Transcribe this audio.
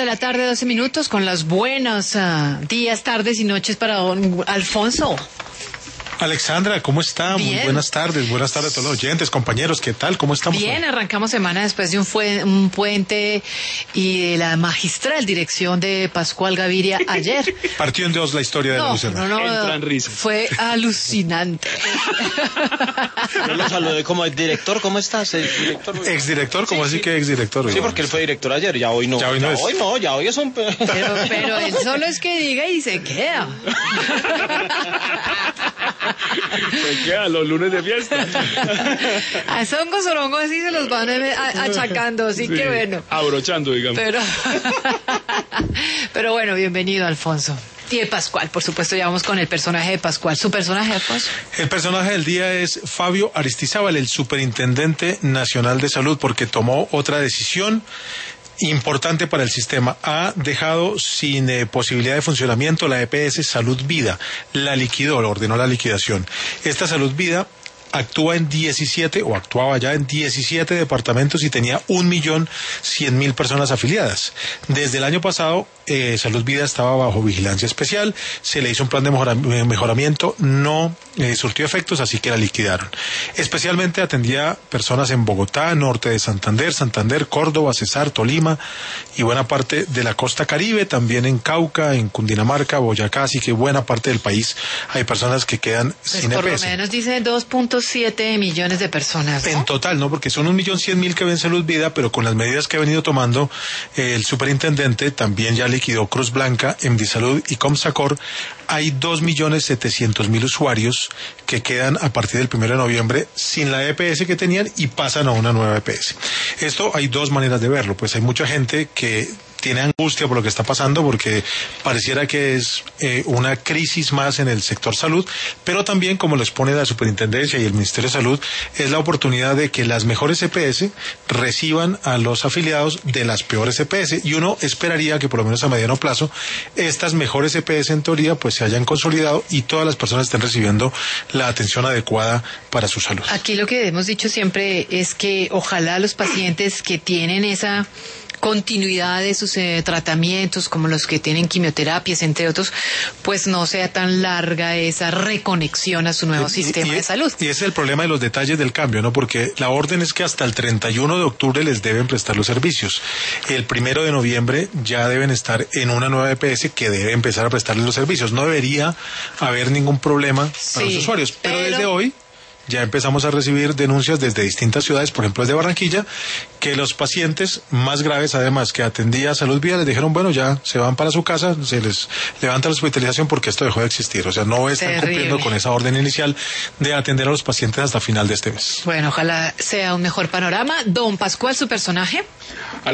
de la tarde, 12 minutos, con los buenos días, tardes y noches para don Alfonso. Alexandra, ¿cómo está? Bien. Muy buenas tardes a todos los oyentes, compañeros, ¿qué tal? ¿Cómo estamos? Bien, arrancamos semana después de un puente y de la magistral dirección de Pascual Gaviria ayer. Partió en dos la historia de la Lucena. Entra en risa. Fue alucinante. Yo lo saludé como el director, ¿cómo estás? El director. Exdirector, ¿cómo Sí, así que exdirector? Sí, porque él fue director ayer, ya hoy no. Ya hoy no es. Ya hoy es un... Pero él solo es que diga y se queda. Se queda los lunes de fiesta. A Songo Sorongo así se los van achacando, así que bueno. Abrochando, digamos. Pero bueno, bienvenido, Alfonso. Y de Pascual, por supuesto, ya vamos con el personaje de Pascual. ¿Su personaje, Alfonso? El personaje del día es Fabio Aristizábal, el Superintendente Nacional de Salud, porque tomó otra decisión importante para el sistema. Ha dejado sin posibilidad de funcionamiento la EPS Salud Vida. La liquidó, ordenó la liquidación. Esta Salud Vida actuaba ya en 17 departamentos y tenía 1.100.000 personas afiliadas. Desde el año pasado, Salud Vida estaba bajo vigilancia especial, se le hizo un plan de mejoramiento, no surtió efectos, así que la liquidaron. Especialmente atendía personas en Bogotá, norte de Santander, Córdoba, Cesar, Tolima y buena parte de la costa Caribe, también en Cauca, en Cundinamarca, Boyacá, así que buena parte del país hay personas que quedan sin EPS. Por lo menos dice 2.7 millones de personas, ¿no? En total, ¿no? Porque son 1.100.000 que ven Salud Vida, pero con las medidas que ha venido tomando el superintendente, también ya liquidó Cruz Blanca, MDisalud y Comsacor. Hay 2.700.000 usuarios que quedan a partir del 1 de noviembre sin la EPS que tenían y pasan a una nueva EPS. Esto hay dos maneras de verlo, pues hay mucha gente que tiene angustia por lo que está pasando porque pareciera que es una crisis más en el sector salud, pero también, como les pone la Superintendencia y el Ministerio de Salud, es la oportunidad de que las mejores EPS reciban a los afiliados de las peores EPS, y uno esperaría que por lo menos a mediano plazo estas mejores EPS en teoría pues se hayan consolidado y todas las personas estén recibiendo la atención adecuada para su salud. Aquí lo que hemos dicho siempre es que ojalá los pacientes que tienen esa continuidad de sus tratamientos, como los que tienen quimioterapias, entre otros, pues no sea tan larga esa reconexión a su nuevo sistema de salud. Y ese es el problema de los detalles del cambio, ¿no? Porque la orden es que hasta el 31 de octubre les deben prestar los servicios. El 1 de noviembre ya deben estar en una nueva EPS que debe empezar a prestarles los servicios. No debería haber ningún problema para los usuarios, pero desde hoy ya empezamos a recibir denuncias desde distintas ciudades, por ejemplo desde Barranquilla, que los pacientes más graves, además que atendía Salud Vida, les dijeron, bueno, ya se van para su casa, se les levanta la hospitalización porque esto dejó de existir. O sea, no están cumpliendo con esa orden inicial de atender a los pacientes hasta final de este mes. Bueno, ojalá sea un mejor panorama. Don Pascual, su personaje.